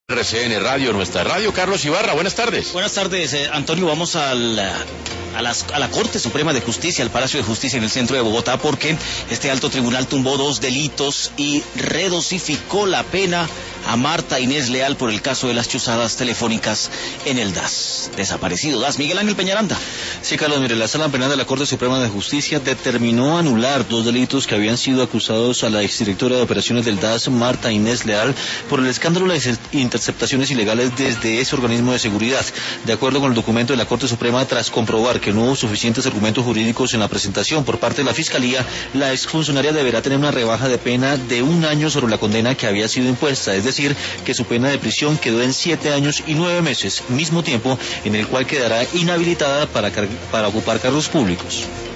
RCN Radio, nuestra radio. Carlos Ibarra, buenas tardes. Buenas tardes, Antonio. Vamos a la Corte Suprema de Justicia, al Palacio de Justicia en el centro de Bogotá, porque este alto tribunal tumbó 2 delitos y redosificó la pena a Marta Inés Leal por el caso de las chuzadas telefónicas en el DAS. Desaparecido DAS. Miguel Ángel Peñaranda. Sí, Carlos, mire, la Sala Penal de la Corte Suprema de Justicia determinó anular 2 delitos que habían sido acusados a la exdirectora de operaciones del DAS, Marta Inés Leal, por el escándalo de interceptaciones ilegales desde ese organismo de seguridad. De acuerdo con el documento de la Corte Suprema, tras comprobar que no hubo suficientes argumentos jurídicos en la presentación por parte de la Fiscalía, la exfuncionaria deberá tener una rebaja de pena de 1 año sobre la condena que había sido impuesta, es decir, que su pena de prisión quedó en 7 años y 9 meses, mismo tiempo en el cual quedará inhabilitada para ocupar cargos públicos.